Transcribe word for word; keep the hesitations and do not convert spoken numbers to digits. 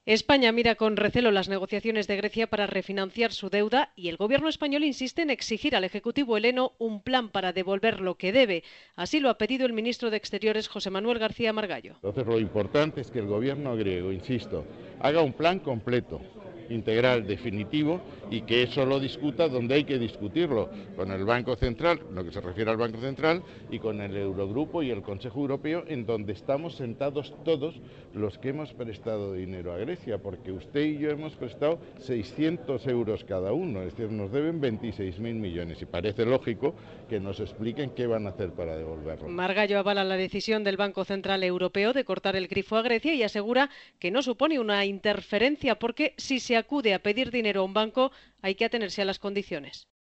España mira con recelo las negociaciones de Grecia para refinanciar su deuda y el gobierno español insiste en exigir al Ejecutivo heleno un plan para devolver lo que debe. Así lo ha pedido el ministro de Exteriores, José Manuel García Margallo. Entonces lo importante es que el gobierno griego, insisto, haga un plan completo, integral, definitivo, y que eso lo discuta donde hay que discutirlo, con el Banco Central, lo que se refiere al Banco Central, y con el Eurogrupo y el Consejo Europeo, en donde estamos sentados todos los que hemos prestado dinero a Grecia, porque usted y yo hemos prestado seiscientos euros cada uno, es decir, nos deben veintiséis mil millones, y parece lógico que nos expliquen qué van a hacer para devolverlo. Margallo avala la decisión del Banco Central Europeo de cortar el grifo a Grecia y asegura que no supone una interferencia porque si se acude a pedir dinero a un banco hay que atenerse a las condiciones.